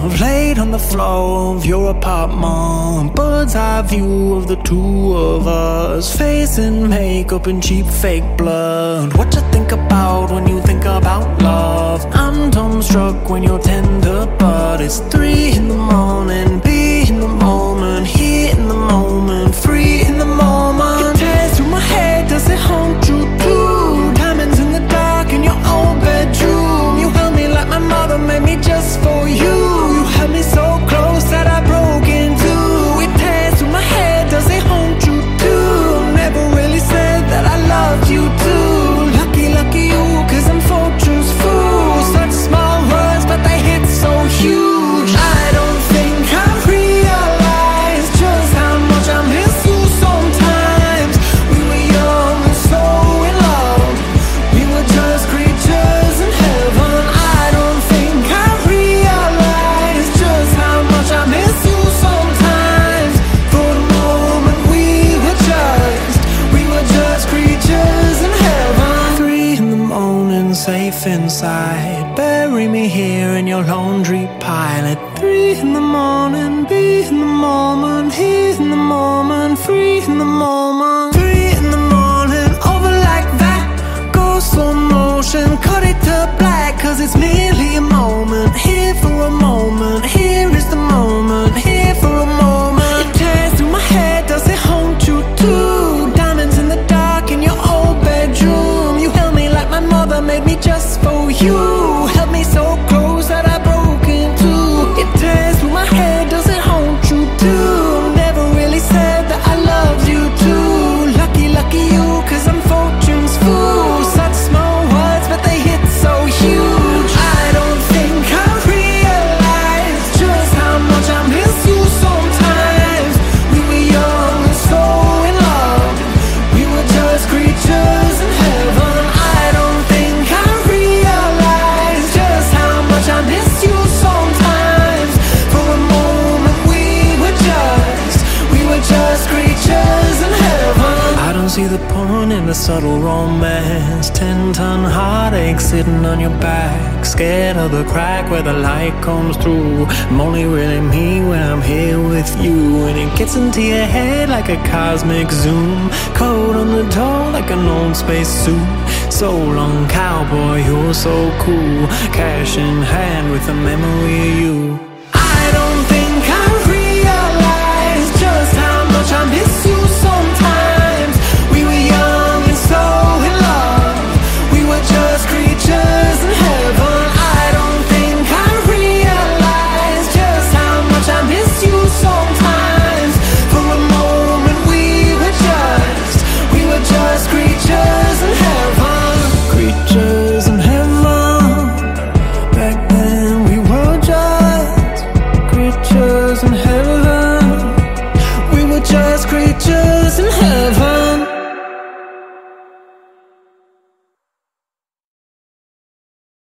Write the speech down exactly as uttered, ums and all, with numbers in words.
love laid on the floor of your apartment. Bird's eye view of the two of us, face in makeup and cheap fake blood. What you think about when you think about love? I'm dumbstruck when you're tender, but it's three in the morning. Be in the moment, here in the moment, free in the moment. It tears through my head, does it haunt you too? Diamonds in the dark in your old bedroom. You held me like my mother made me just for you. You held me so close that I broke in two. It tears through my head, does it haunt you too? Never really said that I loved you too. Lucky, lucky you, cause I'm fortune's fool. Such small words, but they hit so huge. I don't think I realized just how much I miss you sometimes. We were young and so in love. We were just creatures in heaven. I don't think I realized just how much I miss you sometimes. For the moment we were just, we were just creatures in heaven. Three in the morning, safe inside. Bury me here in your laundry pile. At three in the morning, be in the moment, here in the moment, free in the moment. Three in the morning, over like that. Go slow motion, cut it to black, cause it's merely a moment. Here for a moment, here is the moment, here for a moment. It tears through my head, does it haunt you too? Diamonds in the dark in your old bedroom. You held me like my mother made me just for you. Held me so close that I broke in two. It tears through my head, does it haunt you too? Never really said that I loved you too. Lucky, lucky you, cause I'm fortune's fool. Such small words, but they hit so huge. I don't think I realized just how much I miss you sometimes. We were young and so in love. We were just creatures in heaven. I don't think I realized just how much I miss you sometimes. For a moment we were just, we were just creatures in heaven. I don't see the point in the subtle romance. Ten-ton heartache sitting on your back, scared of the crack where the light comes through. I'm only really me when I'm here with you, and it gets into your head like a cosmic zoom. Code on the door like an old space suit. So long, cowboy, you're so cool. Cash in hand with a memory of you. I don't think I realized just how much I miss you sometimes. We were young and so in love. We were just creatures in heaven. I don't think I realized just how much I miss you sometimes. For a moment we were just, we were just creatures in heaven. Creatures in heaven. Back then we were just creatures in heaven. We were just creatures